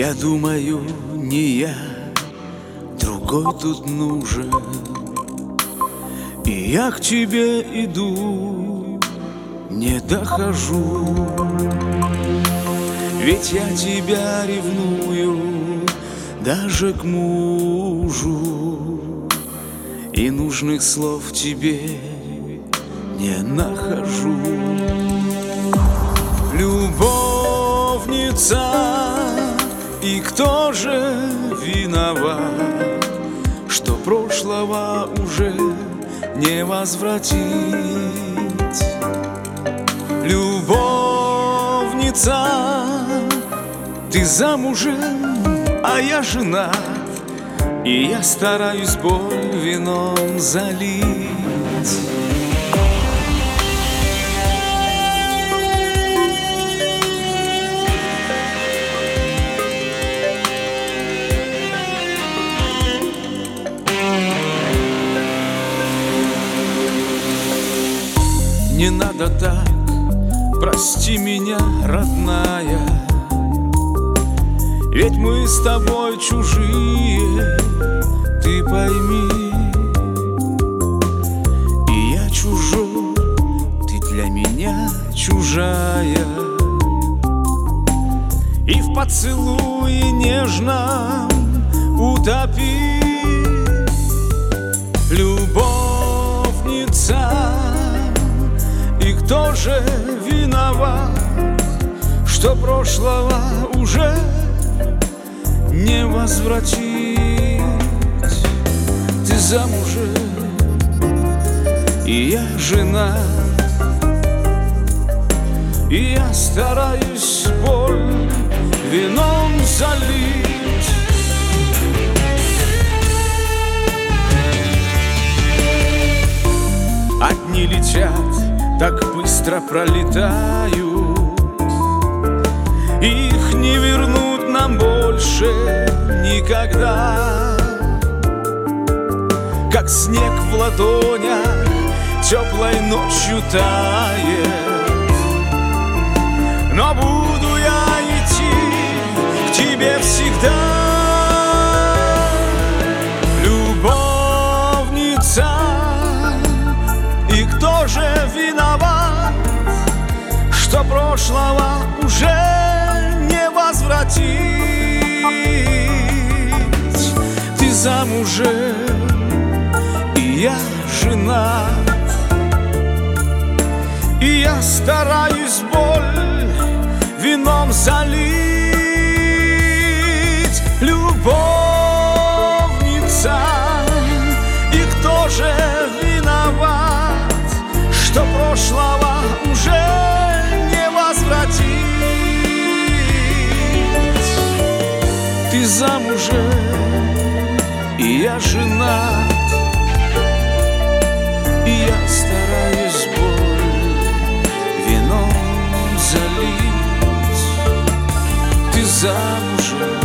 Я думаю, не я, другой тут нужен. И я к тебе иду, не дохожу. Ведь я тебя ревную даже к мужу, и нужных слов тебе не нахожу. Любовница, и кто же виноват, что прошлого уже не возвратить? Любовница, ты замужем, а я женат, и я стараюсь боль вином залить. Не надо так, прости меня, родная, ведь мы с тобой чужие, ты пойми. И я чужой, ты для меня чужая, и в поцелуе нежном утопи. Любовница, и кто же виноват, что прошлого уже не возвратить? Ты замужем, и я жена, и я стараюсь боль вином залить. Одни летят, так быстро пролетают, их не вернуть нам больше никогда. Как снег в ладонях теплой ночью тает, но буду я идти к тебе всегда. Любовница, и кто же виноват, что прошлого уже не возвратить? Ты замужем, и я женат, и я стараюсь боль вином залить. Любовница, и кто же виноват, что прошлого уже не возвратить? Ты замужем, и я женат, и я стараюсь боль вином залить. Ты замужем,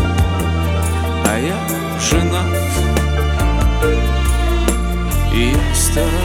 а я женат, и я стараюсь